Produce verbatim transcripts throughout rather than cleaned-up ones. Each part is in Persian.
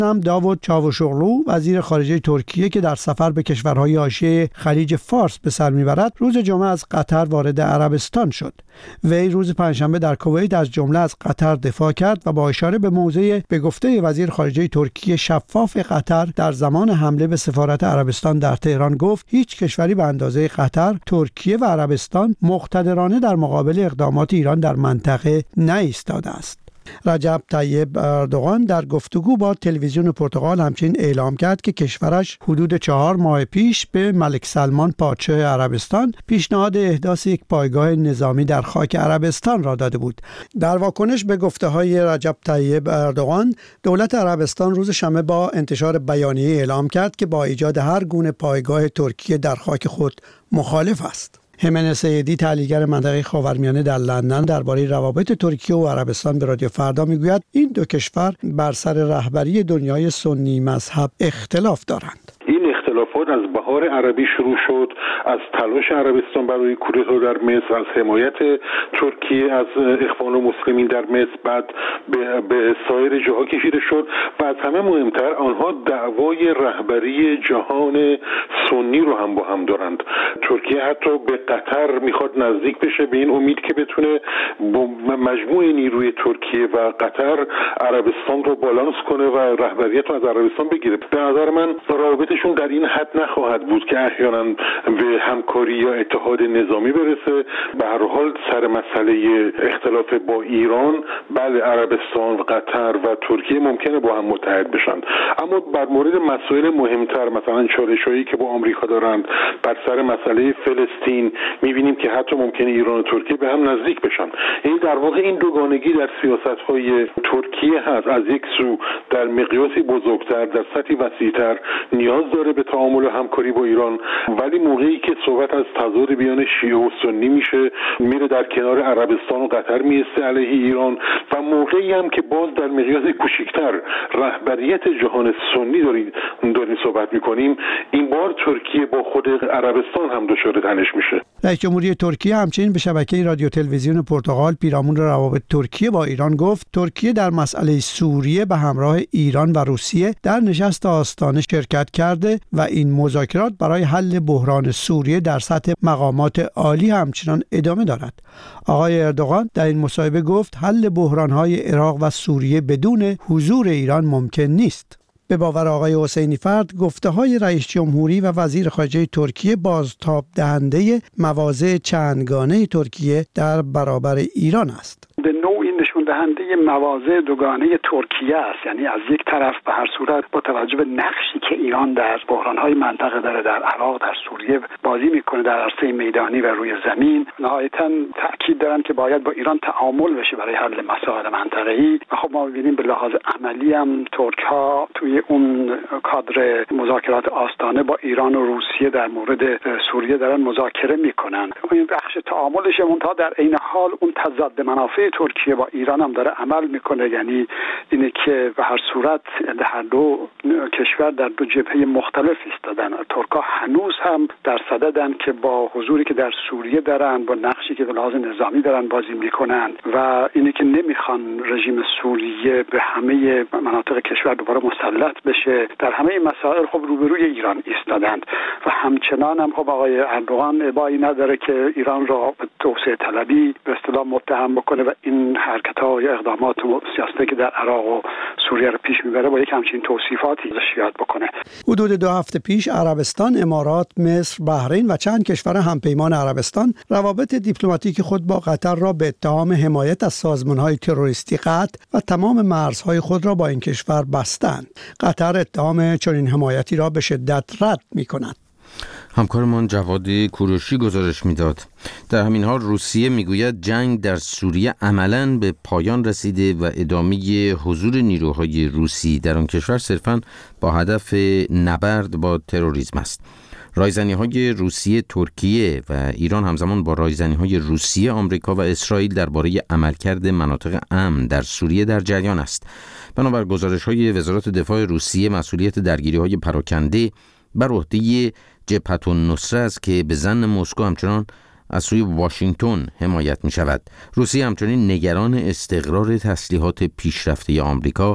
هم داوود چاوشوغلو وزیر خارجه ترکیه که در سفر به کشورهای حاشیه خلیج فارس به سر میبرد روز جمعه از قطر وارد عربستان شد. وی روز پنجشنبه در کویت از جمله از قطر دفاع کرد و با اشاره به موضع به گفته وزیر خارجه ترکیه شفاف قطر در زمان حمله به سفارت عربستان در تهران گفت هیچ کشوری به اندازه قطر، ترکیه و عربستان مقتدرانه در مقابل اقدامات ایران در منطقه نایستاده است. رجب طیب اردوغان در گفتگو با تلویزیون پرتغال همچنین اعلام کرد که کشورش حدود چهار ماه پیش به ملک سلمان پادشاه عربستان پیشنهاد احداث یک پایگاه نظامی در خاک عربستان را داده بود. در واکنش به گفته‌های رجب طیب اردوغان، دولت عربستان روز شنبه با انتشار بیانیه اعلام کرد که با ایجاد هر گونه پایگاه ترکیه در خاک خود مخالف است. همن سیدی تحلیلگر منطقه خاورمیانه در لندن درباره روابط ترکیه و عربستان به رادیو فردا میگوید این دو کشور بر سر رهبری دنیای سنی مذهب اختلاف دارند. این اختلافات از بهار عربی شروع شد، از تلاش عربستان برای کودتا در مصر، از حمایت ترکیه از اخوان المسلمین در مصر، بعد به, به سایر جاها کشیده شد و از همه مهمتر آنها دعوای رهبری جهان سنی رو هم با هم دارند. ترکیه حتی به قطر میخواد نزدیک بشه به این امید که بتونه با مجموع نیروی ترکیه و قطر عربستان رو بالانس کنه و رهبریت رو از عربستان بگیره. به نظر من روابطشون در این حد نخواهد بود که احیانا به همکاری یا اتحاد نظامی برسه. به هر حال سر مسئله اختلاف با ایران، بله عربستان و قطر و ترکیه ممکنه با هم متحد بشن، اما بر مورد مسائل مهمتر مثلا چالشایی که با آمریکا دارند بر سر مسئله فلسطین میبینیم که حتی ممکنه ایران و ترکیه به هم نزدیک بشن. این در واقع این دوگانگی در سیاست‌های ترکیه هست. از یک سو در مقیاسی بزرگتر، در سطحی وسیع‌تر نیاز داره به تعامل و همکاری با ایران، ولی موقعی که صحبت از تضاد بیان شیعه و سنی میشه میره در کنار عربستان و قطر میسته علیه ایران، و موقعی هم که باز در مقیاس کوچکتر رهبریت جهان سنی داریم داریم صحبت میکنیم، این بار ترکیه با خود عربستان هم دچار تنش میشه. رئیس جمهوری ترکیه همچنین به شبکه رادیو تلویزیون پرتغال پیرامون روابط ترکیه با ایران گفت ترکیه در مسئله سوریه به همراه ایران و روسیه در نشست آستانه شرکت کرده و این مذاکرات برای حل بحران سوریه در سطح مقامات عالی همچنان ادامه دارد. آقای اردوغان در این مصاحبه گفت حل بحران‌های عراق و سوریه بدون حضور ایران ممکن نیست. به باور آقای حسینی فرد گفته‌های رئیس جمهوری و وزیر خارجه ترکیه بازتاب دهنده مواضع چندگانه ترکیه در برابر ایران است. به نوعی نشون دهنده مواضع دوگانه ترکیه است. یعنی از یک طرف به هر صورت با توجه به نقشی که ایران در بحران‌های منطقه داره، در عراق، در سوریه بازی میکنه در عرصه میدانی و روی زمین، نهایتاً تاکید دارن که باید با ایران تعامل بشه برای حل مسائل منطقه‌ای. و خب ما می‌بینیم به لحاظ عملی هم ترک‌ها توی اون کادر مذاکرات آستانه با ایران و روسیه در مورد سوریه دارن مذاکره میکنن. این بخش تعاملش منتها در عین حال اون تضاد منافع ترکیه با ایران هم داره عمل میکنه. یعنی اینه که به هر صورت هر دو کشور در دو جبهه مختلف ایستادن. ترک‌ها هنوز هم در صددن که با حضوری که در سوریه دارن، با نقشی که به لحاظ نظامی دارن بازی میکنن و اینه که نمیخوان رژیم سوریه به همه مناطق کشور دوباره مسلط بشه. در همه این مسائل خب روبروی ایران ایستادند و همچنان هم خب آقای اردوغان ابایی نداره که ایران را به توسعه طلبی به اصطلاح متهم بکنه و این حرکت‌ها و اقدامات و سیاستی که در عراق و سوریه رو پیش میبره با یک همچین توصیفاتی ازش بکنه. حدود دو هفته پیش عربستان، امارات، مصر، بحرین و چند کشور همپیمان عربستان روابط دیپلماتیک خود با قطر را به اتهام حمایت از سازمان‌های تروریستی قطع و تمام مرزهای خود را با این کشور بستند. قطر اتهام چنین حمایتی را به شدت رد می‌کند. همکارمان جواد کوروشی گزارش میداد. در همین حال روسیه میگوید جنگ در سوریه عملاً به پایان رسیده و ادامه حضور نیروهای روسی در آن کشور صرفاً با هدف نبرد با تروریسم است. رایزنی‌های روسیه، ترکیه و ایران همزمان با رایزنی‌های روسیه، آمریکا و اسرائیل درباره عملکرد مناطق امن در سوریه در جریان است. بنابر گزارش‌های وزارت دفاع روسیه، مسئولیت درگیری‌های پراکنده بر عهده جبهة النصره است که به ظن مسکو همچنان از سوی واشنگتن حمایت می شود. روسیه همچنین نگران استقرار تسلیحات پیشرفته آمریکا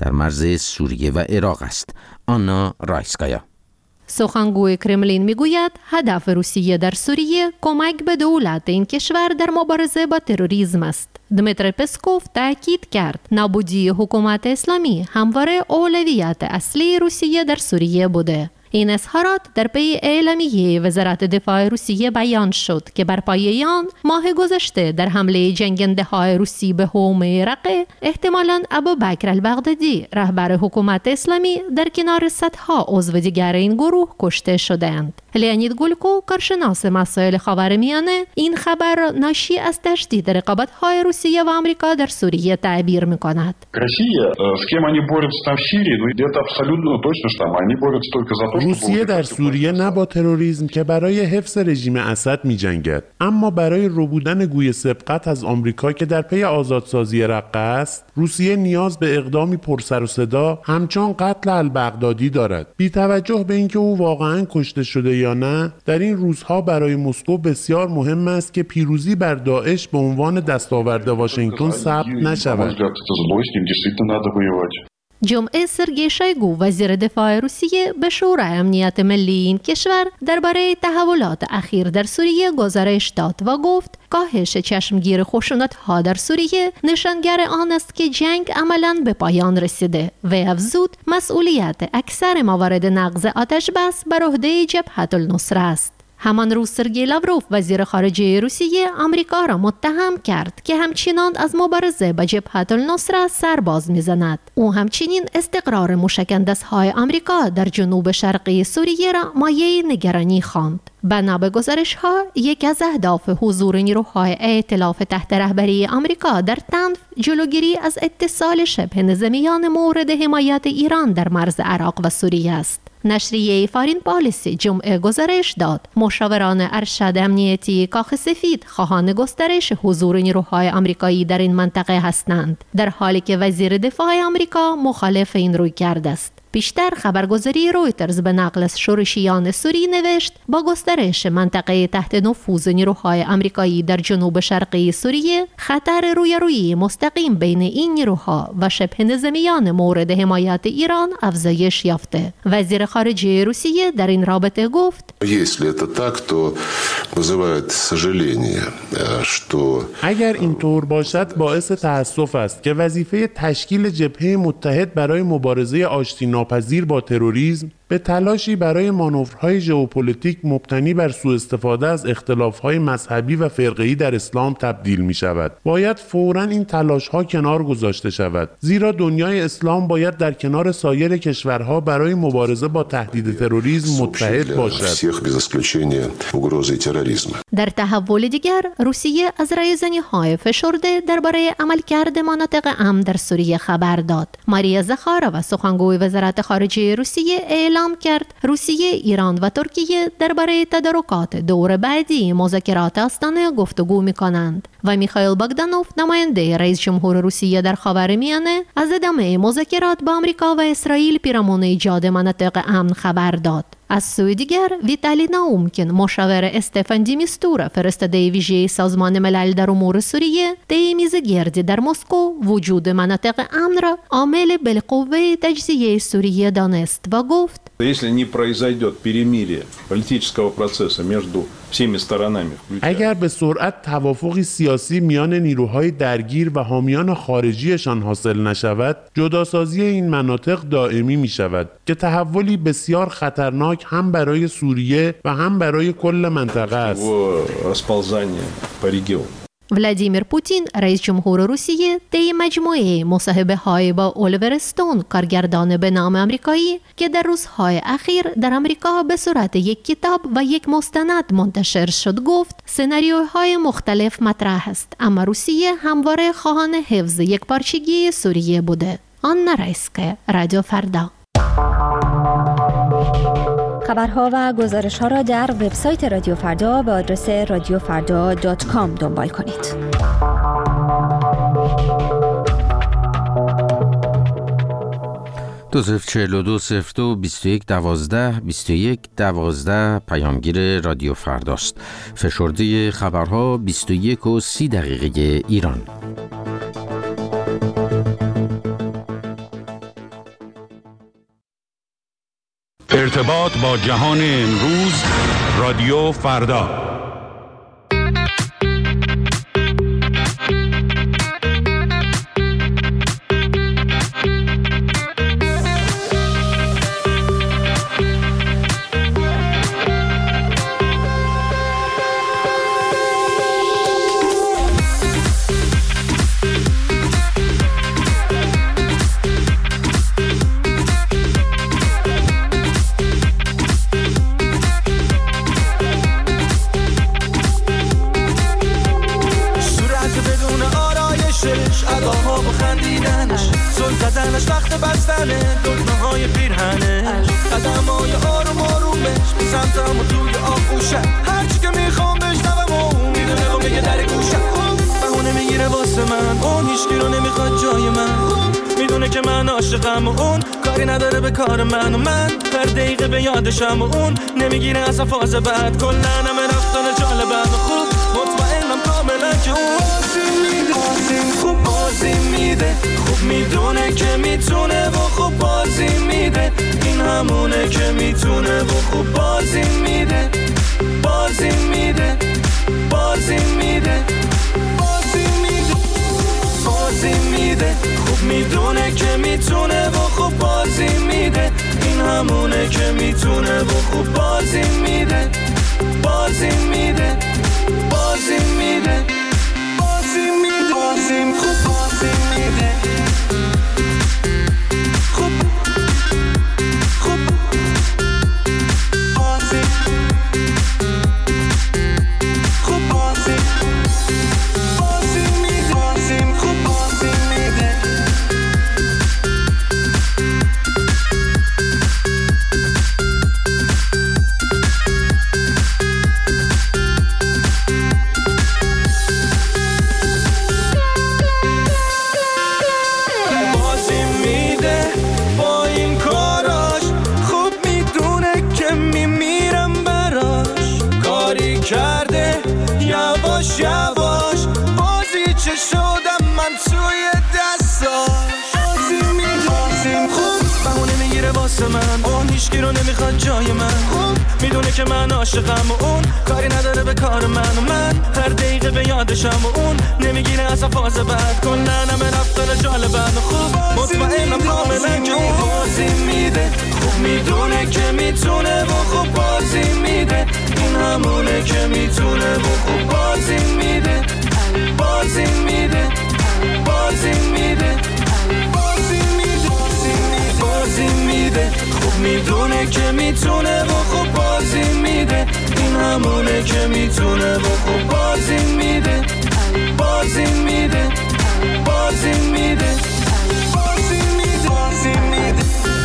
در مرز سوریه و عراق است. آنا رایسکایا. سخنگوی کرملین میگوید هدف روسیه در سوریه کمک به دولت این کشور در مبارزه با تروریسم است. دمیتری پسکوف تاکید کرد نابودی حکومت اسلامی همواره اولویت اصلی روسیه در سوریه بوده. این اظهارات در پی اعلامیه وزارت دفاع روسیه بیان شد که بر پایه آن ماه گذشته در حمله جنگنده های روسی به حومه رقه احتمالاً ابوبکر البغدادی رهبر حکومت اسلامی در کنار صدها عضو دیگر این گروه کشته شدند. لیانید گولکو کارشناس مسائل خاورمیانه این خبر ناشی از تشدید رقابت‌های روسیه و آمریکا در سوریه تعبیر می‌کند. روسیه در سوریه نه با تروریسم که برای حفظ رژیم اسد می‌جنگد، اما برای ربودن گوی سبقت از آمریکا که در پی آزادسازی رقه است. روسیه نیاز به اقدامی پرسر و صدا همچون قتل البغدادی دارد. بی توجه به اینکه او واقعاً کشته شده یا نه، در این روزها برای مسکو بسیار مهم است که پیروزی بر داعش به عنوان دستاورد واشنگتن ثبت نشود. جمعه سرگئی شویگو وزیر دفاع روسیه به شورای امنیت ملی این کشور درباره تحولات اخیر در سوریه گزارش داد و گفت کاهش چشمگیر خشونت‌ها در سوریه نشانگر آن است که جنگ عملاً به پایان رسیده و افزود مسئولیت اکثر موارد نقض آتش بس بر عهده جبهة النصره است. همان روز سرگئی لاوروف وزیر خارجه روسیه آمریکا را متهم کرد که همچنان از مبارزه با جبهة النصره سرباز می‌زند. او همچنین استقرار موشک‌اندازهای آمریکا در جنوب شرقی سوریه را مایه نگرانی خواند. بنا به گزارش‌ها یک از اهداف حضور نیروهای ائتلاف تحت رهبری آمریکا در تنف جلوگیری از اتصال شبه نظامیان مورد حمایت ایران در مرز عراق و سوریه است. نشریه فارین پالیسی جمعه گزارش داد مشاوران ارشد امنیتی کاخ سفید خواهان گسترش حضور نیروهای آمریکایی در این منطقه هستند، در حالی که وزیر دفاع آمریکا مخالف این رویکرد است. پیشتر خبرگزاری رویترز به نقل از شورشیان سوری نوشت با گسترش منطقه تحت نفوذ نیروهای آمریکایی در جنوب شرقی سوریه خطر رویارویی مستقیم بین این نیروها و شبه نظامیان مورد حمایت ایران افزایش یافته. وزیر خارجه روسیه در این رابطه گفت اگر اینطور باشد باعث تأسف است که وظیفه تشکیل جبهه متحد برای مبارزه آشتی ناپذیر با تروریسم به تلاشی برای مانورهای ژئوپلیتیک مبتنی بر سوء استفاده از اختلافهای مذهبی و فرقه‌ای در اسلام تبدیل می شود. باید فوراً این تلاشها کنار گذاشته شود، زیرا دنیای اسلام باید در کنار سایر کشورها برای مبارزه با تهدید تروریسم متحد باشد. در تحول دیگر روسیه از رایزنی‌های فشرده درباره عملکرد مناطق امن در سوریه خبر داد. ماریا زخارova سخنگوی وزارت خارجه روسیه اعلام کرد روسیه، ایران و ترکیه درباره تدارکات دور بعدی مذاکرات آستانه گفتگو می‌کنند و میخائیل باگدانوف نماینده رئیس جمهور روسیه در خاورمیانه از ادامه مذاکرات با آمریکا و اسرائیل پیرامون ایجاد مناطق امن خبر داد. از سوی دیگر ویتالی ناومکین مشاور استفان دی میستورا فرستاده ویژه سازمان ملل در امور سوریه طی میز گردی در مسکو وجود مناطق امن را عامل بالقوه تجزیه سوریه دانست و گفت اگر به سرعت توافقی سیاسی میان نیروهای درگیر و حامیان خارجیشان حاصل نشود، جداسازی این مناطق دائمی می شود که تحولی بسیار خطرناک هم برای سوریه و هم برای کل منطقه است. ولادیمیر پوتین رئیس جمهور روسیه طی مجموعه مصاحبه های با الیور استون کارگردان به نام آمریکایی که در روزهای اخیر در آمریکا به صورت یک کتاب و یک مستند منتشر شد گفت سناریوهای مختلف مطرح است، اما روسیه همواره خواهان حفظ یک پارچگی سوریه بوده. آنا رایسکایا، رادیو فردا. خبرها و گزارش‌ها را در وبسایت رادیو فردا به آدرس رادیو فردا دات کام دنبال کنید. دو صفر چهل و دو صفر دو بیست و یک دوازده بیست و یک دوازده پیامگیر رادیو فرداست. فشرده خبرها بیست و یک و سی دقیقه ایران. ارتباط با جهان امروز، رادیو فردا. وقت بستنه دکمه های پیرهنه قدمای آروم آرومش به سمتم و توی آغوشه هرچی که میخوام بشنوم و اون میدونه و میگه در گوشه بهونه میگیره واسه من اون هیچکی رو نمیخواد جای من میدونه که من عاشقم و اون کاری نداره به کار من و من هر دقیقه به یادشم و اون نمیگیره اصلا فاز بعد کلن همه رفتن جالبم و خوب مطمئنم کاملا که اون خوب بازی میده خوب میدونه که میتونه و خوب بازی میده این همونه که میتونه و خوب بازی میده بازی میده بازی میده بازی میده بازی میده خوب میدونه که میتونه و خوب بازی میده این همونه که میتونه و خوب بازی میده بازی میده بازی میده بازی میده بازی خوب بازی میده خوب خوب بازی خوب بازی بازی میده بازی خوب بازی میده کرده یواش یواش بازی چه شدم من توی دستاش بازی میدازیم خوب بهونه میگیره واسه من اون هیچکی رو نمیخواد جای من خوب میدونه که من عاشقم و اون کاری نداره به کار من و من هر دقیقه به یادشم و اون نمیگیره اصلا فاز بعد کلن همه رفتن جالبم و خوب مطمئنم کاملا که اون بازی میده خوب میدونه که میتونه و خوب بازی میده این همونه که میتونه و خوب بازی میده بازی میده بازی میده بازی میده بازی میده خوب میدونه که میتونه و خوب بازی میده این همونه که میتونه و خوب بازی میده بازی میده بازی میده بازی میده بازی میده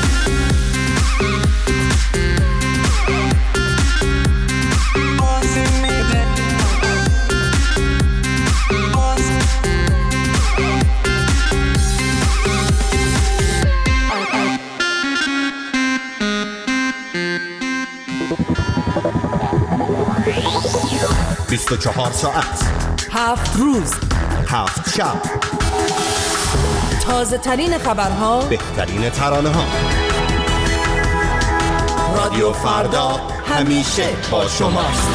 بیست و چهار ساعت هفت روز هفت شب تازه ترین خبرها بهترین ترانه ها رادیو فردا همیشه با شماست.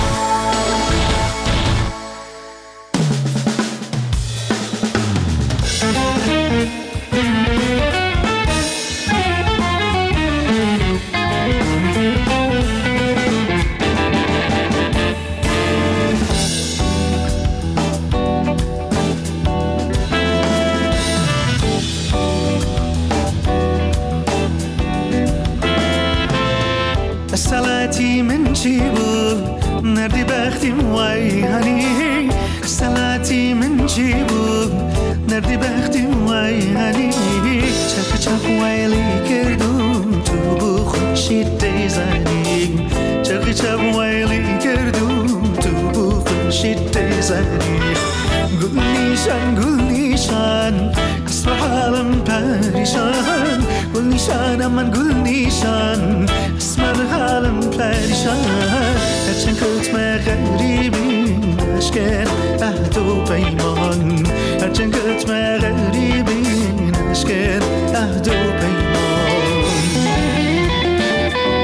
سلعتی من چی بود نردی بختیم وای هنی سلعتی من چی بود نردی بختیم وای هنی چک چک وایلی کردم تو بو خوشید دیزنی چک چک وایلی کردم تو بو خوشید دیزنی گل نیشان گل نیشان اسم حالم پریشان گل نیشان من گل نیشان اسم حالم پریشان هرچند کتم غریبی نشکر عهد و پیمان هرچند کتم غریبی نشکر عهد و پیمان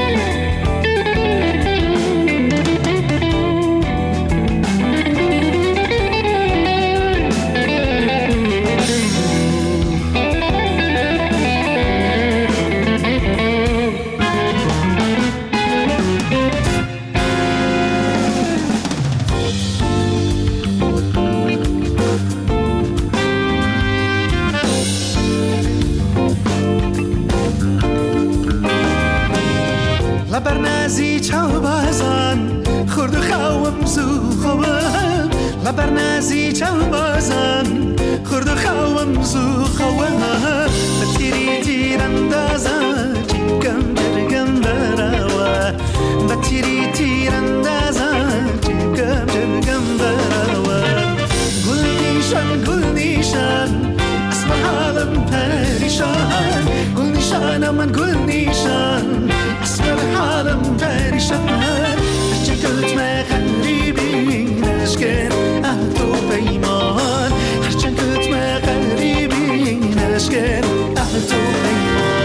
لبر نزی چاو بازن خورد خوام زو خوام لبر نزی چاو بازن خورد خوام زو خوام بتیری تیر اندازن چیکم درگم براوا بتیری تیر اندازن چیکم درگم براوا گل نیشان گل نیشان اسم حالم پریشان گل نیشان من گل نیشان اسم حالم پریشان هرچه گلت مغریبی نشکن اهدو پیمان هرچه گلت مغریبی نشکن اهدو پیمان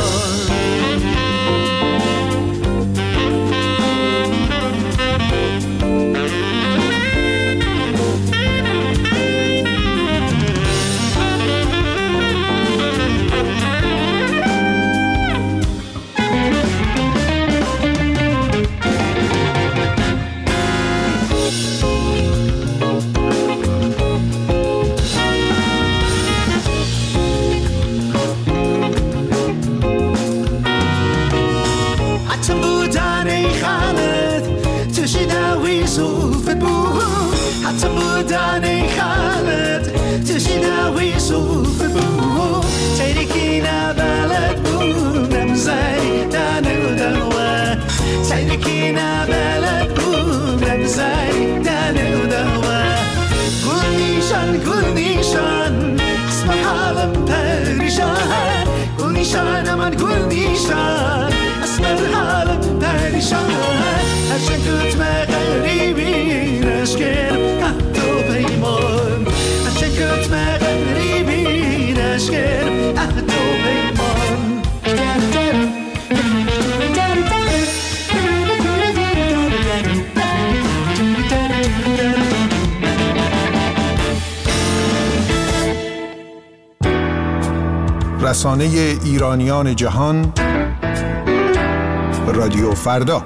حتى بوداني خالد تشينا ويسوف بو تركينا بلد بو نمزاي دانو دوا تركينا بلد بو نمزاي دانو دوا قول نيشان قول نيشان اسم حالم پریشان قول نيشان من قول نيشان اسم حالم پریشان هرچند كنت مغربي نشكر أهدو بيمان هرچند كنت مغربي نشكر أهدو بيمان رسانه ایرانیان جهان رادیو فردا.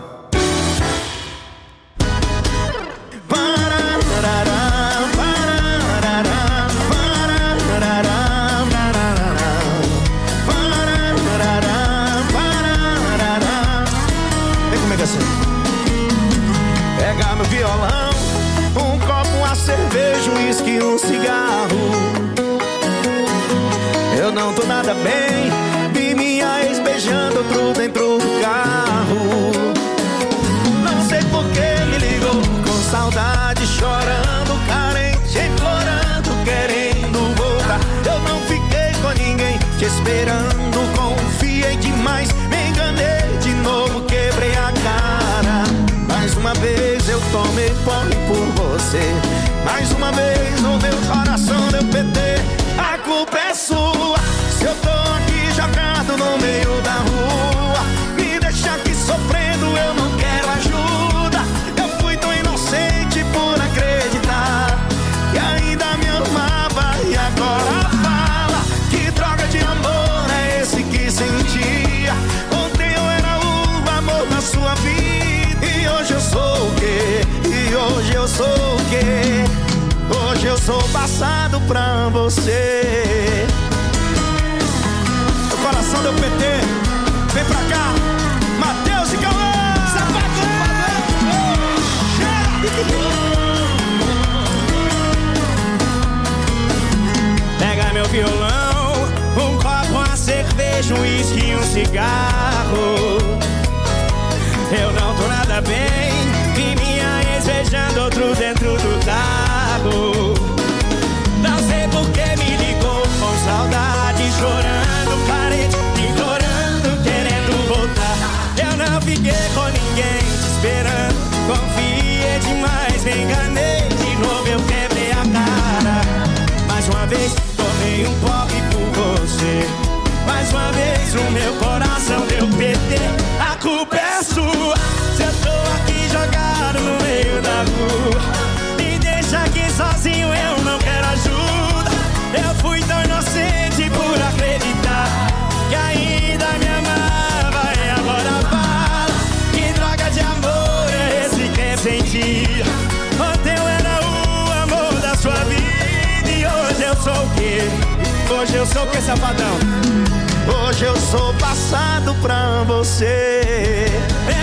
Pegar meu violão, um copo, uma cerveja, um uísque, um cigarro. Eu não tô nada bem, vi minha ex beijando outro dentro do carro. Não sei por que me ligou, com saudade, chorando, carente, implorando, querendo voltar. Eu não fiquei com ninguém, te esperando, confiei demais, me enganei de novo, quebrei a cara. Mais uma vez eu tomei porre por você, mais uma vez o meu coração deu P T. A culpa é sua, se eu tô aqui jogado no meio da rua, me deixa aqui sofrendo, eu não quero ajuda. Eu fui tão inocente por acreditar que ainda me amava e agora fala que droga de amor é esse que sentia. Ontem eu era o amor da sua vida e hoje eu sou o quê? E hoje eu sou o quê? Hoje eu sou passado pra você. O coração deu P T. Vem pra cá, Matheus e Cauã. Sapato! Pega meu violão, um copo, uma cerveja, um uísque e um cigarro. Eu não tô nada bem, vi minha ex beijando outro dentro do carro. Não sei por que me ligou, com saudade, chorando, carente, implorando, querendo voltar. Eu não fiquei com ninguém, te esperando, confiei demais, me enganei, de novo eu quebrei a cara. Mais uma vez, tomei um pobre por você, mais uma vez o meu coração deu P T. A culpa é sua, se eu tô aqui jogado no meio da rua, me deixa aqui sozinho, eu não quero ajuda. Eu fui tão inocente por acreditar que ainda me amava e agora fala que droga de amor é esse que sentia. Ontem eu era o amor da sua vida e hoje eu sou o quê? Hoje eu sou o que, safadão? Hoje eu sou passado pra você. É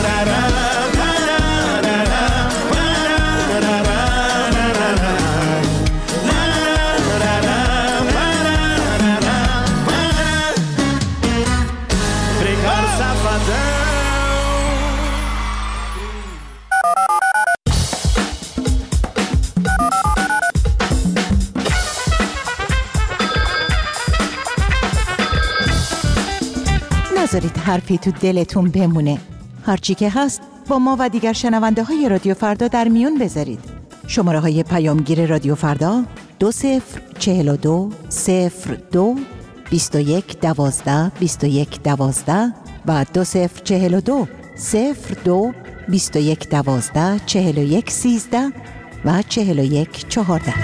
نذارید حرفی تو دلتون بمونه. هرچی که هست با ما و دیگر شنونده های رادیو فردا در میون بذارید. شماره های پیامگیر رادیو فردا دو صفر چهل و دو صفر دو بیست و یک دوازده بیست و یک دوازده و دو صفر چهل و دو صفر دو بیست و یک دوازده چهل و یک سیزده و چهل و یک چهارده.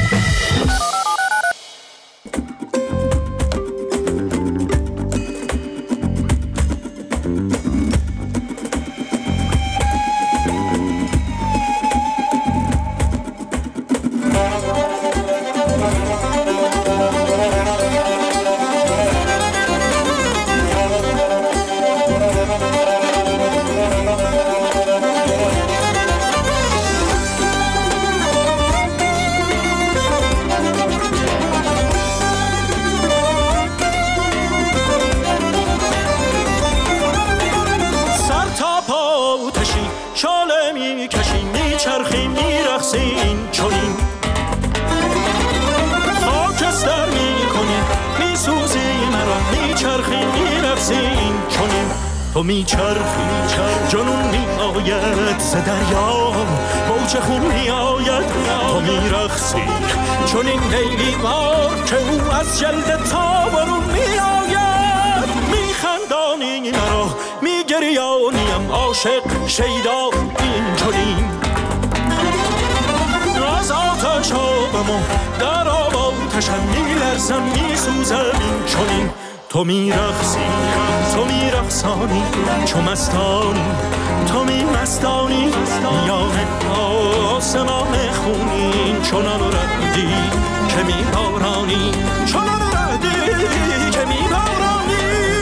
تو میچرخی جنون میآید ز دریا موج خون میآید تو میرقصی چون این لیلی وار که او از جلد تابرون میآید میخندانی مرا میگریانیم عاشق شیدا این چنین از آتش آبم در آب آتشم میلرزم میسوزم این چنین تو میرقصی تو میرقصانی چو مستانی تو میمستانی میان آسمان خونین چنان ردی که میبارانی چنان ردی که میبارانی.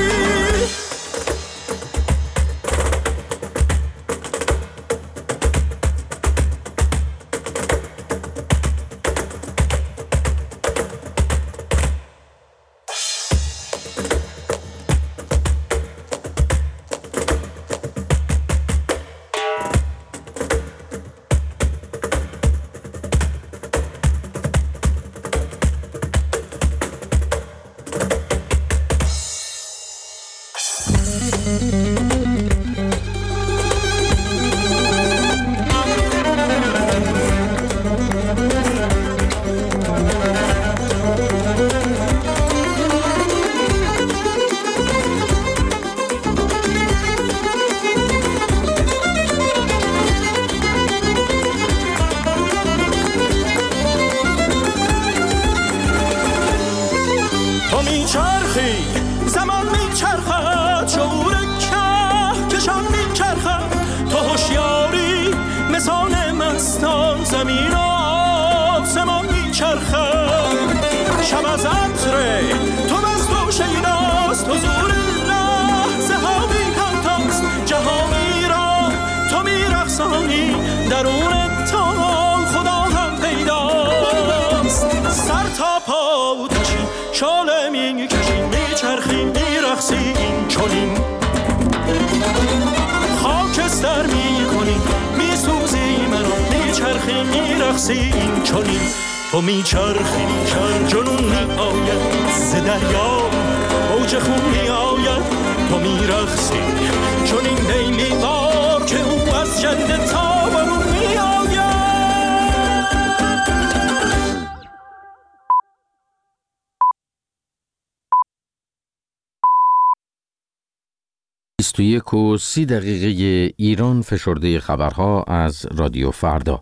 تو میچرخی جنون میآید ز دریا موج خون میآید تو میرقصی چون این لیلی وار که او از جلد تابرون میآید. بیست و یک و سی دقیقه ایران فشرده خبرها از رادیو فردا.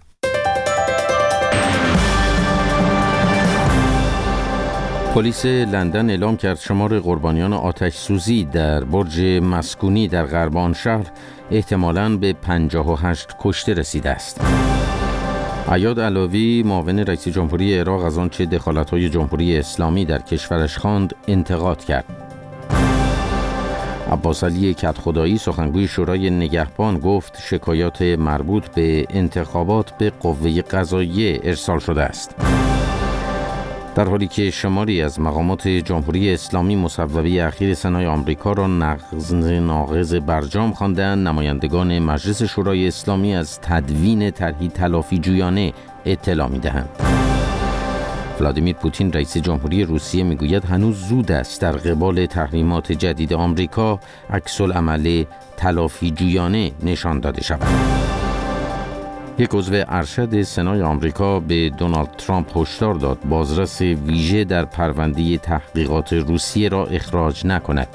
پلیس لندن اعلام کرد شمار قربانیان آتش سوزی در برج مسکونی در غرب شهر احتمالاً به پنجاه و هشت کشته رسیده است. عیاد علاوی معاون رئیس جمهوری عراق از آنچه دخالت‌های جمهوری اسلامی در کشورش خواند انتقاد کرد. عباس علی کدخدایی سخنگوی شورای نگهبان گفت شکایات مربوط به انتخابات به قوه قضاییه ارسال شده است. در حالی که شماری از مقامات جمهوری اسلامی مصوبه اخیر سنای آمریکا را نقض ناقض برجام خواندند، نمایندگان مجلس شورای اسلامی از تدوین طرحی تلافی جویانه اطلاع می‌دهند. ولادیمیر پوتین رئیس جمهوری روسیه میگوید هنوز زود است در قبال تحریمات جدید آمریکا عکس‌العمل تلافی جویانه نشان داده شود. یک عضو ارشد سنای آمریکا به دونالد ترامپ هشدار داد بازرس ویژه در پرونده تحقیقات روسیه را اخراج نکند.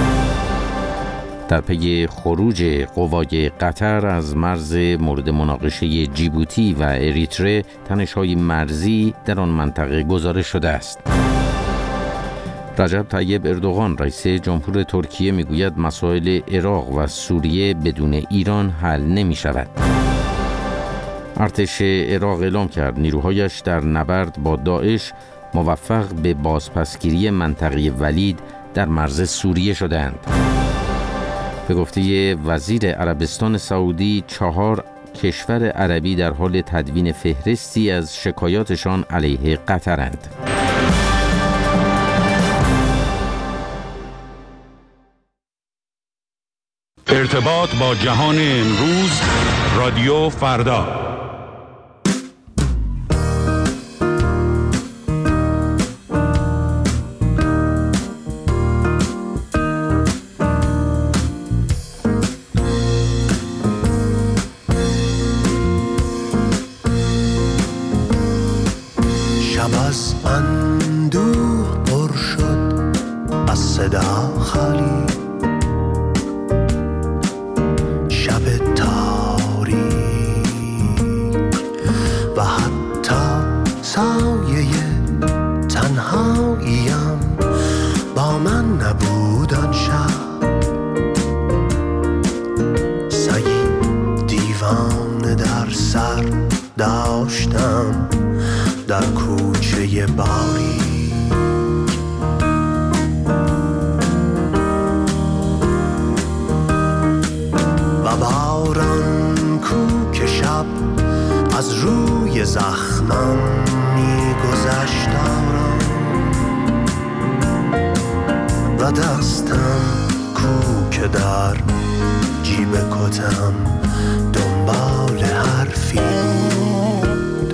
در پی خروج قوای قطر از مرز مورد مناقشه جیبوتی و اریتره، تنش‌های مرزی در آن منطقه گزارش شده است. رجب طیب اردوغان رئیس جمهور ترکیه میگوید مسائل عراق و سوریه بدون ایران حل نمی شود. ارتش عراق اعلام کرد نیروهایش در نبرد با داعش موفق به بازپسگیری منطقه ولید در مرز سوریه شدند. به گفته وزیر عربستان سعودی، چهار کشور عربی در حال تدوین فهرستی از شکایاتشان علیه قطرند. ارتباط با جهان امروز، رادیو فردا. شب از اندوه پر شد از صدا خالی، شب تاریک و حتی سایه تنهاییم با من نبود آن شب. سگی دیوانه در سر داشتم در کوچه باری، و باران کو که شب از روی زخمم می‌گذشت آرام، و دستم کو که در جیب کتم دنبال حرفی بود.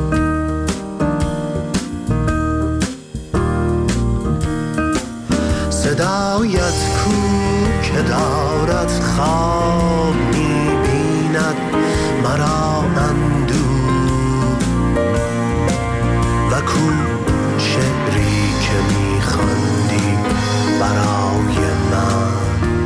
صدایت کو که دارد خواب می‌بیند مرا اندوه، و کو شعری که می‌خواندی برای من.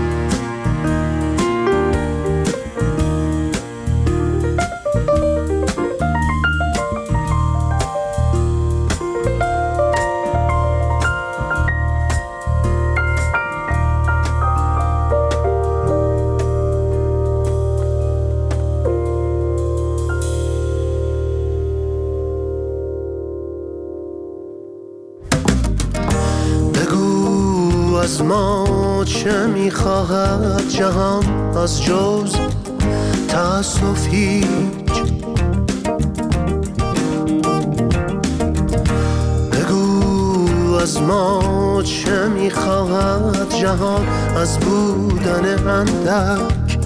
از ما چه میخواهد جهان از جز تأسف هیچ؟ بگو از ما چه میخواهد جهان از بودن اندک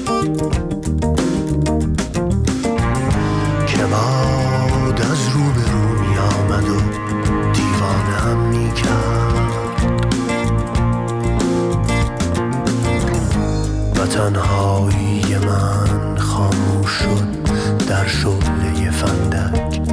که باد از رو به رو می آمد و دیوانه هم می کرد، و تنهایی من خاموش شد در شعله فندک.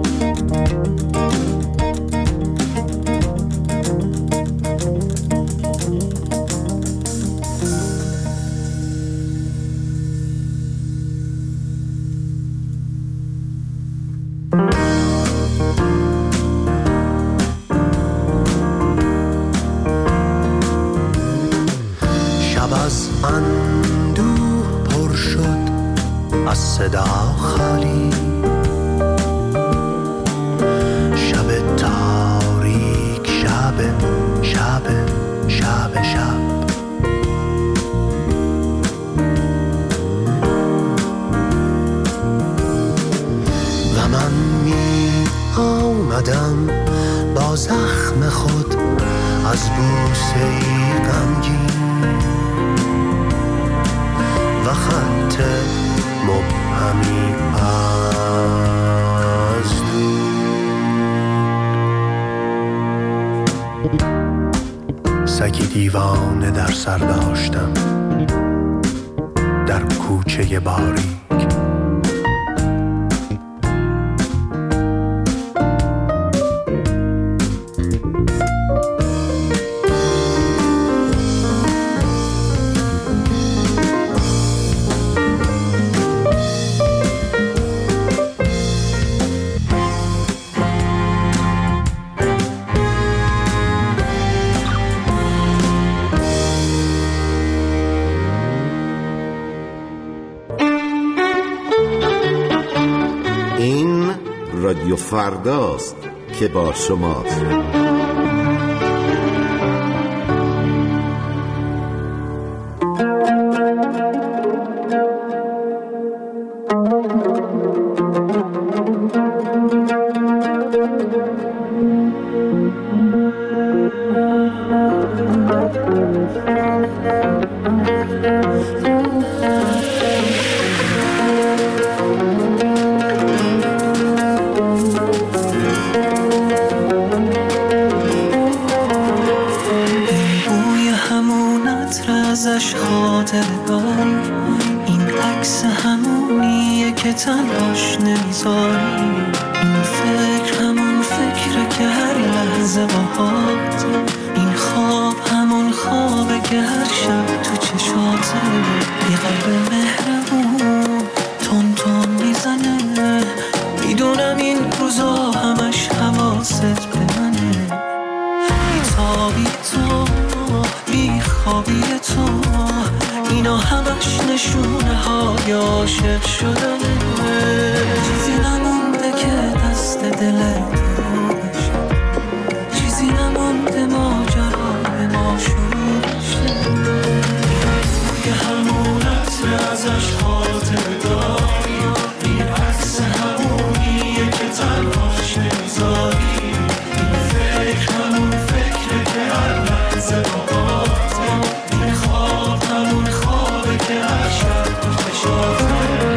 اندوه پر شد از صدا خالی، شب تاریک، شب شب شب شب بوسه ای غمگین و خط مبهمی از دور. سگی دیوانه در سر داشتم در کوچه باریک، رادیو فرداست که با شماست. ازش خاطر داری، این عکس همونیه که تنهاش نمیذاری، این فکر همون فکره که هر لحظه باهات، این خواب همون خوابه که هر شب تو چشاته، یه قلب مهربون تون تون میزنه، میدونم این روزا همش حواست به منه، بیتابی تو بیخوابی تو، اینا همش نشونه های عاشق شدنه، چیزی نمونده که دست دلت رو بشه، چیزی نمونده ماجرا به ما شروع بشه، یه همونت ازش خاطر داری، این عکس همونیه که تنهاش نمیذاری، این فکر همون فکره که هر لحظه با این خواب همون خوابه که هر شب بشافه.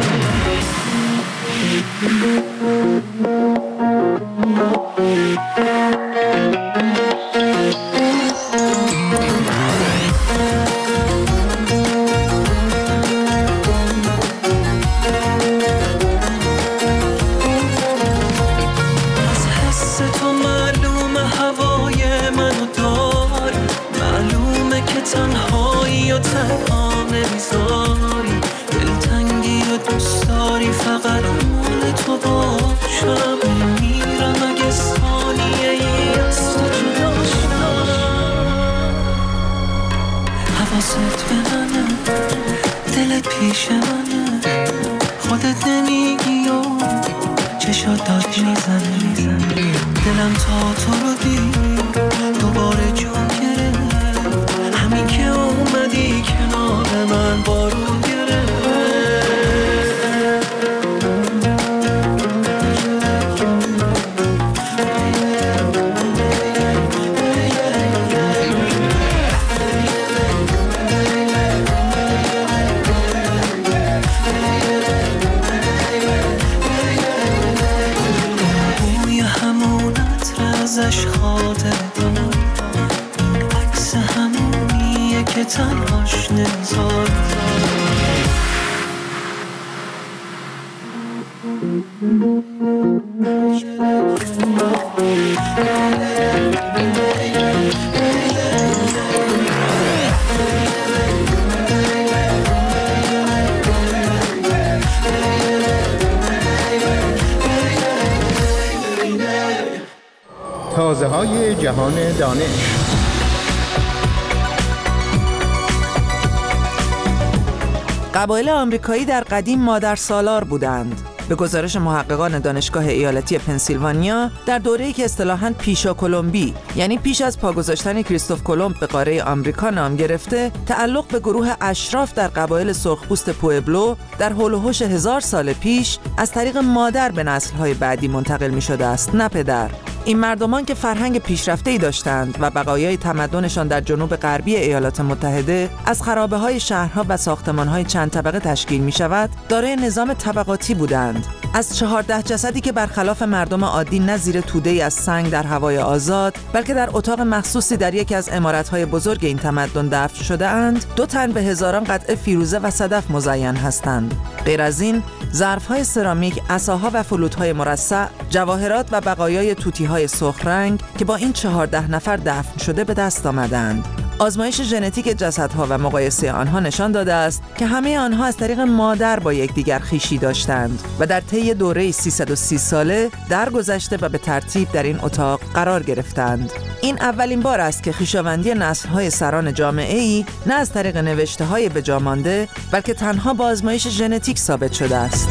از حس تو معلومه هوای منو داری، معلومه که تنهایی و تنها نمیذاری، دلتنگی و دوست داری فقط مال تو باشم، میمیرم اگه ثانیه ای از تو جدا شم، حواست به منه، دلت پیش منه، خودت نمیگی و چشات داد میزنه، دلم تا تو رو دید دوباره جون گرفت، همین که اومدی کنار من بارون گرفت. بوی همونت ازش خاطر داری، این عکس همونیه که تنهاش نمیذاری. تازه های جهان دانش. قبایل آمریکایی در قدیم مادرسالار بودند. به گزارش محققان دانشگاه ایالتی پنسیلوانیا، در دوره‌ای که اصطلاحاً پیشا کلمبی، یعنی پیش از پا گذاشتن کریستوف کلمب به قاره آمریکا نام گرفته، تعلق به گروه اشراف در قبایل سرخپوست پوئبلو در حول و حوش هزار سال پیش از طریق مادر به نسل‌های بعدی منتقل می‌شده است، نه پدر. این مردمان که فرهنگ پیشرفته‌ای داشتند و بقایای تمدنشان در جنوب غربی ایالات متحده از خرابه‌های شهرها و ساختمان‌های چند طبقه تشکیل می‌شود، دارای نظام طبقاتی بودند. از چهارده جسدی که برخلاف مردم عادی نه زیر توده‌ای از سنگ در هوای آزاد، بلکه در اتاق مخصوصی در یکی از عمارت‌های بزرگ این تمدن دفن شده‌اند، دو تن به هزاران قطعه فیروزه و صدف مزین هستند. غیر از این، ظرف‌های سرامیک، عصاها و فلوت‌های مرصع، جواهرات و بقایای توتی‌های سرخ رنگ که با این چهارده نفر دفن شده به دست آمدند. آزمایش ژنتیک جسدها و مقایسه آنها نشان داده است که همه آنها از طریق مادر با یکدیگر خویشی داشتند و در طی دوره سیصد و سی ساله درگذشته و به ترتیب در این اتاق قرار گرفتند. این اولین بار است که خویشاوندی نسل‌های سران جامعه‌ای نه از طریق نوشته‌های به جا مانده، بلکه تنها با آزمایش ژنتیک ثابت شده است.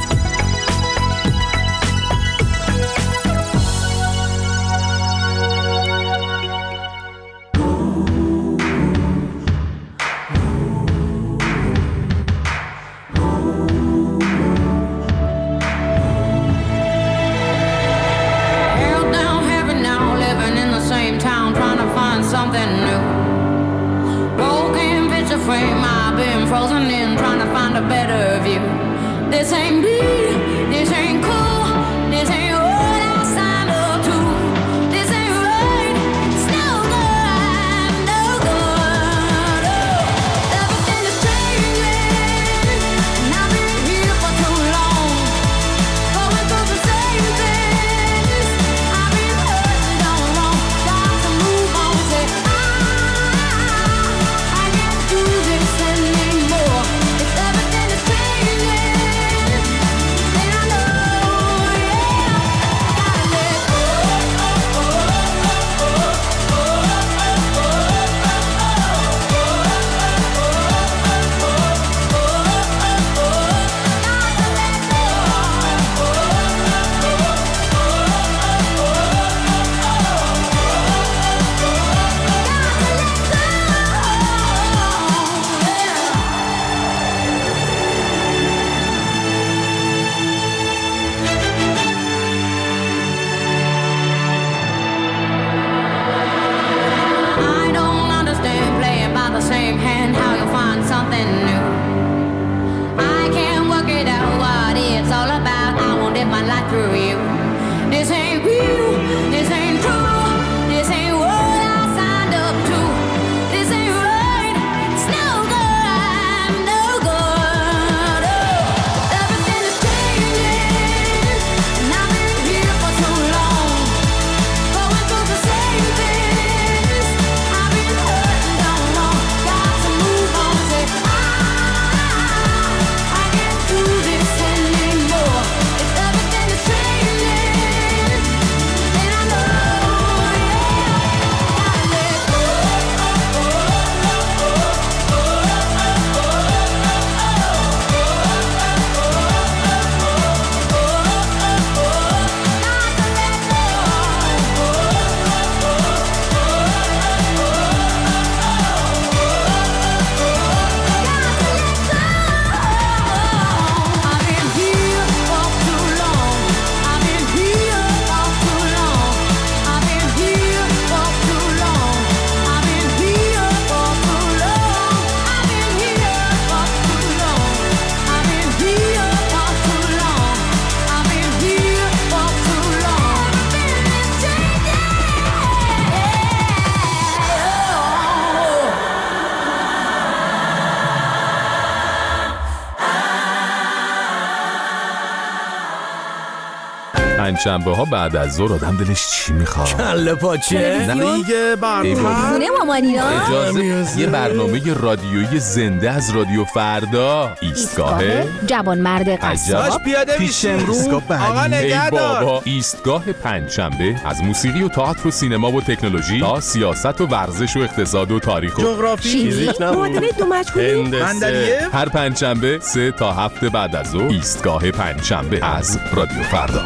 پنجشنبه ها بعد از ظهر آدم دلش چی میخواد؟ کله پاچه؟ نه دیگه برنامه خونه مامانیا؟ اجازه یه برنامه رادیویی زنده از رادیو فردا. ایستگاه جوان مرد قصاب پیش امروز آقا نگهدار. بابا ایستگاه پنجشنبه از موسیقی و تئاتر و سینما و تکنولوژی تا سیاست و ورزش و اقتصاد و تاریخ و جغرافی، فیزیک، معادله دو مجهولی، هندسه. هر پنجشنبه سه تا هفت بعد از ظهر ایستگاه پنجشنبه از رادیو فردا.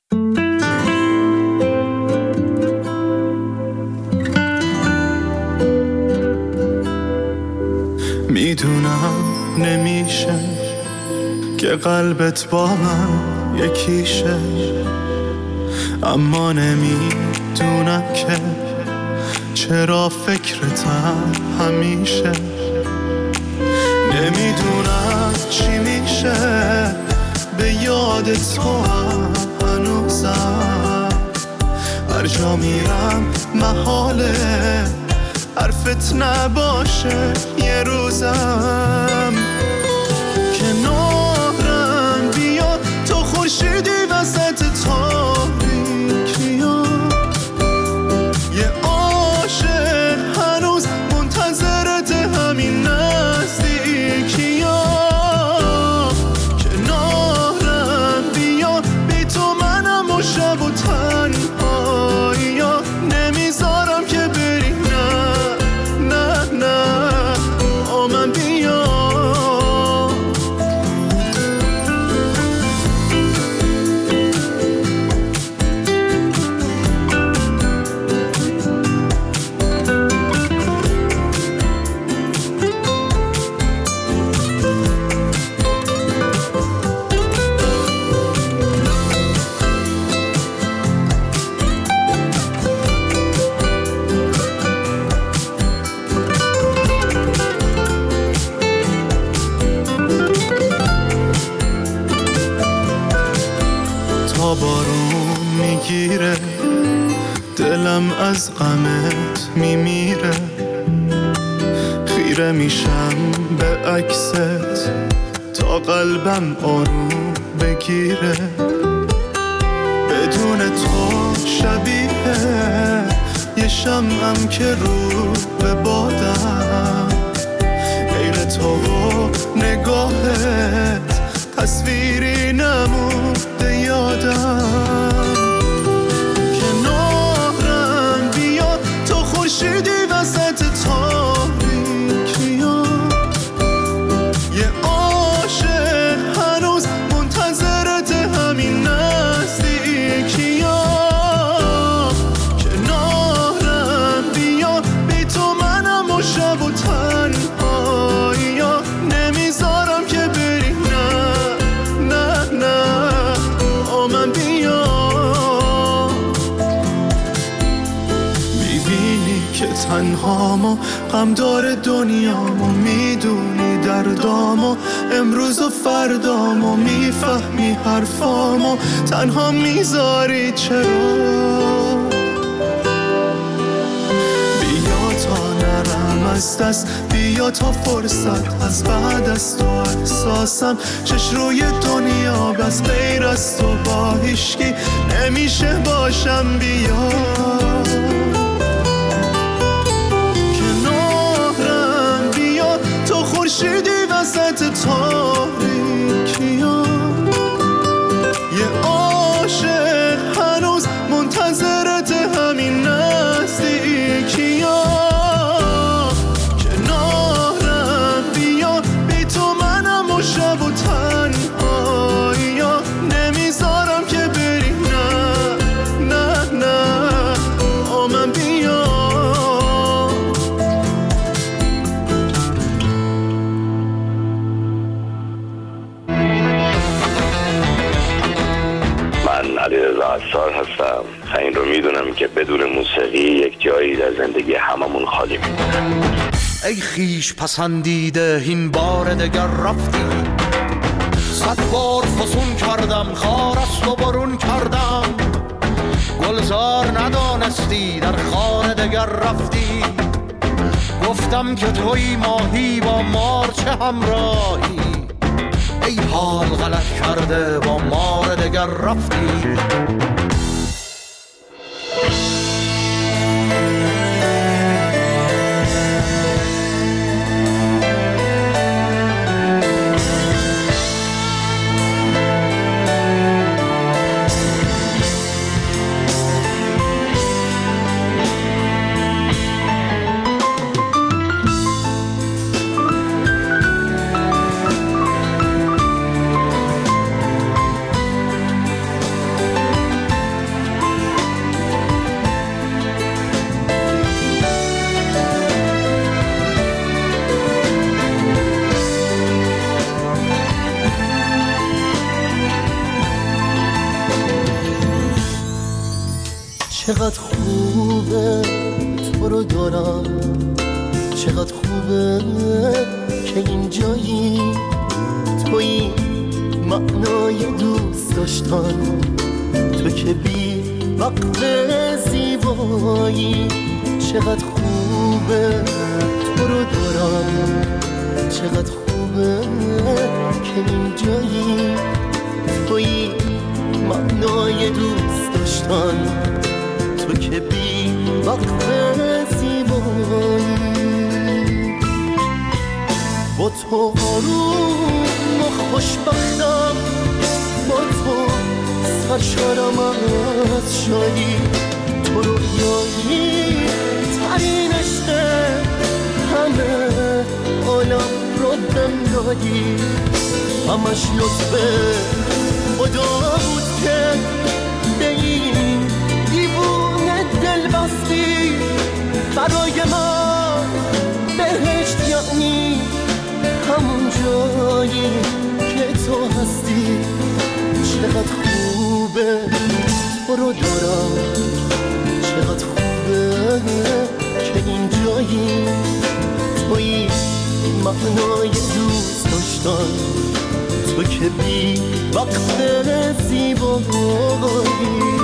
میدونم نمیشه که قلبت با من یکیشه، اما نمیدونم که چرا فکرتم همیشه. نمیدونم چی میشه به یاد تو هم هنوزم. هر جا میرم محاله حرفت نباشه یه روزم. کنارم بیا تو خورشیدی وسط تاریکیا. یه عاشق هنوز منتظرت همین نزدیکیا. کنارم بیا بی تو منم و شب و تنهاییا. نمیذارم که بری نه نه نه با من بیا. بارون میگیره دلم از غمت میمیره. خیره میشم به عکست تا قلبم آروم بگیره. بدون تو شبیه یه شمعم که رو به بادم. غیر تو و نگاهت تصویری نمونده یادم. کنارم بیا تو خورشیدی وسط تاریکیا. یه عاشق هنوز منتظرت همین نزدیکیا. کنارم بیا بی تو منم و شب و تنهاییا. نمیذارم که بری نه نه نه با من بیا. میبینی که تنهامو غم داره دنیامو. میدونی دردامو امروز و فردامو. میفهمی حرفامو تنها میذاری چرا. بیا تا نرم از دست بیا تا فرصت از بعد از تو احساسم. چش روی دنیا بس غیر از تو با هیشکی نمیشه باشم. بیا کنارم بیا تو خورشیدی وسط تاریکیا. یه عاشق هنوز منتظرت همین نزدیکیا. شب و تنهاییا. نمیذارم که بری نه نه نه با من بیا. من علیرضا عصار هستم. این رو میدونم که بدون موسیقی یک جایی در زندگی هممون خالی میمونه. ای خیش پسندیده این بار دگر رفتی. صد بار فسون کردم خار است و برون کردم. گلزار ندانستی در خانه دگر رفتی. گفتم که توی ماهی با مار چه همراهی. ای حال غلط کرده با مار دگر رفتی. چقدر خوبه تو رو دارم، چقدر خوبه که اینجایی، توی معنای دوست داشتن، تو که بی وقت زیبایی. چقدر خوبه تو رو دارم، چقدر خوبه که اینجایی، توی معنای دوست داشتن، تو که بی وقت زیبایی. با تو آروم و خوشبختم، با تو سرشارم از شادی، تو رویایی ترین عشق همه عالم رو دم دادی. همش لطف خدا بود که به این دیوونه دل بستی. برای من بهشت یعنی همون جایی که تو هستی. چقدر خوبه تو رو دارم، چقدر خوبه که این جایی، توی معنای دوست داشتن، تو که بی وقت زیبایی.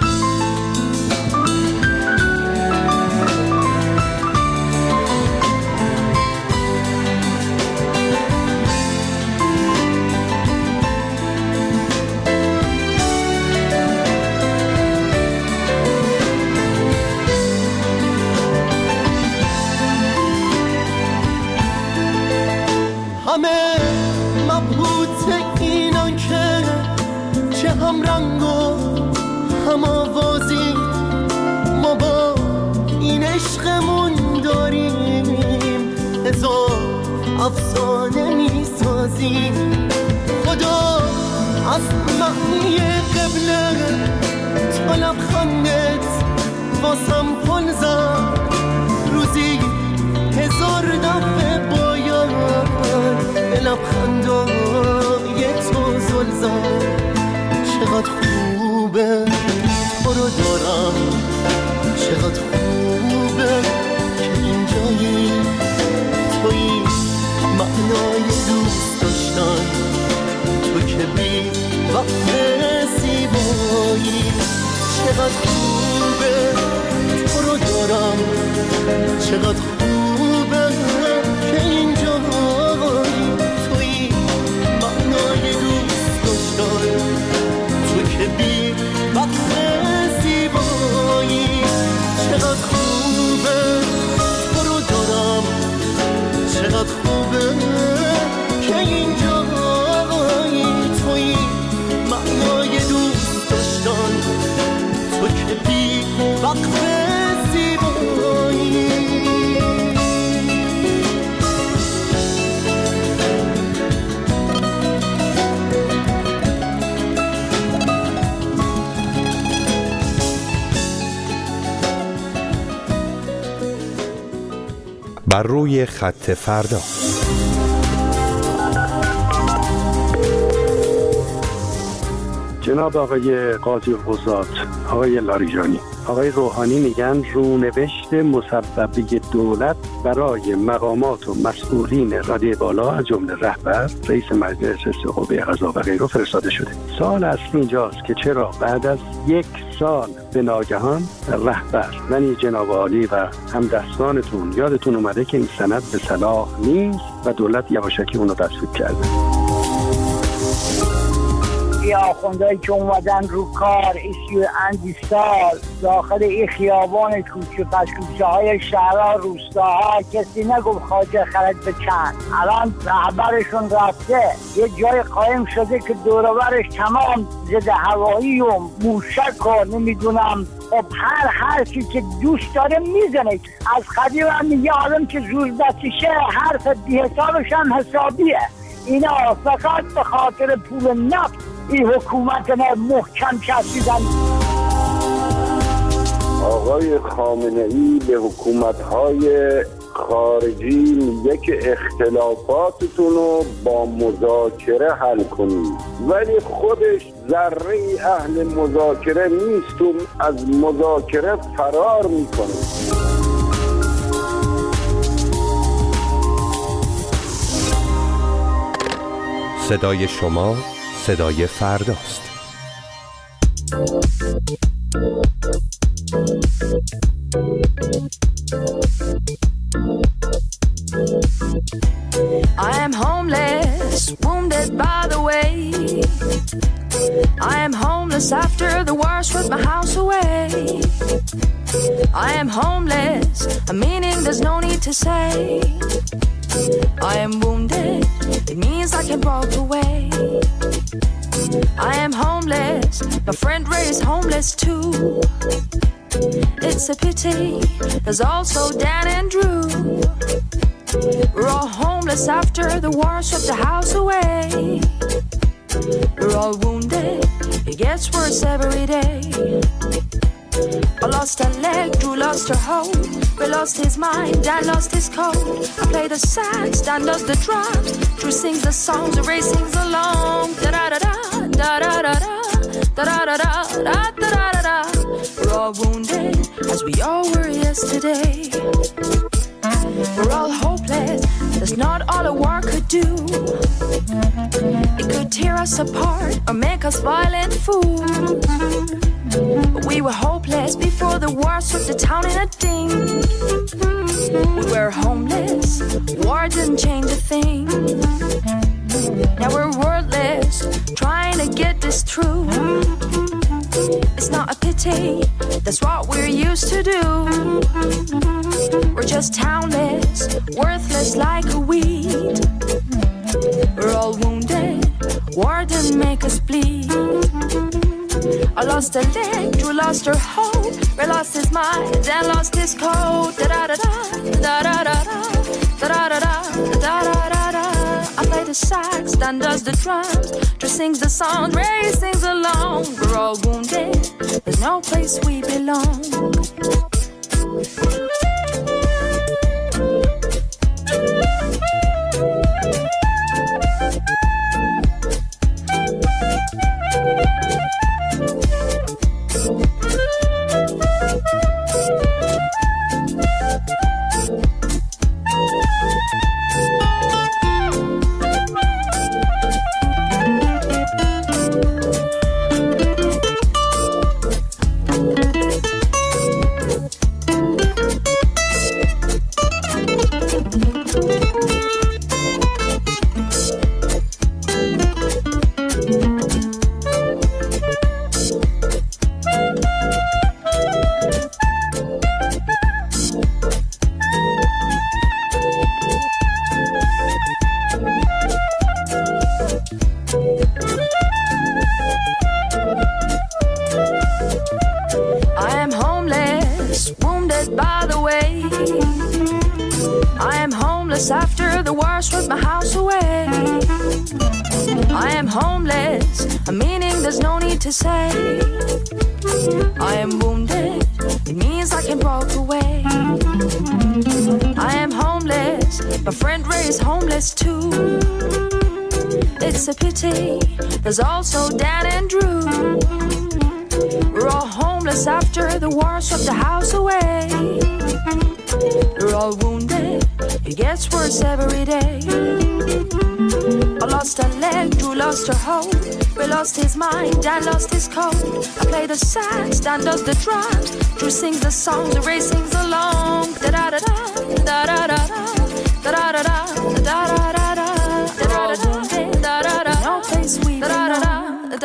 همه مبهوت اینان که چه هم رنگ و هم آوازی، ما با این عشقمون داریم هزار افسانه میسازیم. خدا از معنی قبله تا لبخندت واسم پل زد، روزی هزار دفعه باید به لبخندای تو زل زد. چقدر خوبه تو رو دارم، چقدر خوبه که اینجایی، توی معنای دوست داشتن، تو که بی وقت زیبایی. چقدر خوبه تو رو دارم، چقدر خوبه که اینجایی، توی معنای دوست داشتن، تو که بی وقت زیبایی. چقدر خوبه تو رو دارم، چقدر خوبه که اینجایی، توی معنای دوست داشتن، تو که بی وقت زیبایی. بر روی خط فردا. جناب آقای قاضی القضات، آقای لاریجانی، آقای روحانی میگن رونوشت مسببی دولت برای مقامات و مسئولین رده بالا از جمله رهبر، رئیس مجلس، قوه قضا و غیره فرستاده شده. سوال اصلی اینجاست که چرا بعد از یک سال به ناگهان رهبر یعنی جناب عالی و همدستانتون یادتون اومده که این سند به صلاح نیست و دولت یواشکی اونو تصویب کرده. ای آخوندهایی که اومدن رو کار ایشی اندی سال داخل این خیابان کوچه پس کوچه های شهرها روستاها کسی نگفت خواجه خرج به چند. الان رهبرشون رفته یه جای قایم شده که دوروبرش تمام ضد هوایی و موشک و نمیدونم خب هر حرفی که دوست داره میزنه. از قدیم هم میگه آدم که زور دستشه حرف بی حسابش هم حسابیه. اینا فقط به خاطر پول نفت این حکومت محکم چسبیدن. آقای خامنه‌ای به حکومت‌های خارجی میگه که اختلافاتتون رو با مذاکره حل کنید، ولی خودش ذره اهل مذاکره نیست و از مذاکره فرار میکنه. صدای شما صدای فرداست. I am homeless, wounded by the way. I am homeless after the war stripped my house away. I am homeless, a meaning there's no need to say. I am wounded, it means I can walk away. I am homeless, my friend Ray is homeless too. It's a pity, there's also Dan and Drew. We're all homeless after the war stripped the house away. We're all wounded, it gets worse every day. I lost a leg, Drew lost her hope. Ray lost his mind, Dan lost his coat. I play the sax, Dan does the drums. Drew sings the songs, Ray sings along. Da-da-da-da, da-da-da-da, da-da-da-da, da-da-da-da. We're all wounded, as we all were yesterday. We're all hopeless, that's not all a war could do. It could tear us apart or make us violent fools. But we were hopeless before the war swept the town in a ding. We were homeless, war didn't change a thing. Now we're wordless, trying to get this through. It's not a pity, that's what we're used to do. We're just townless, worthless like a weed. We're all wounded, war didn't make us bleed. I lost a leg, Drew lost her hope. Ray lost his mind, Dan lost his coat. Da-da-da-da, da-da-da-da, da-da-da-da, da-da-da-da. I play the sax, Dan does the drums. Drew sings the song, Ray sings along. We're all wounded, there's no place we belong. After the war stripped my house away. I am homeless, a meaning there's no need to say. I am wounded, it means I can walk away. I am homeless, my friend Ray is homeless too. It's a pity, there's also Dan and Drew. We're all homeless after the war stripped the house away. We're all wounded, it gets worse every day. I lost a leg, Drew lost her hope. Ray lost his mind, Dan lost his coat. I play the sax, Dan does the drums. Drew sings the songs, Ray sings along. Da-da-da-da, da-da-da-da, da-da-da-da, da-da-da-da, da-da-da-da, da-da-da. No place we da-da-da,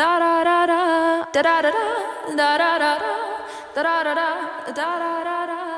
da-da-da-da, da-da-da-da, da-da-da-da, da-da-da-da, da-da-da-da.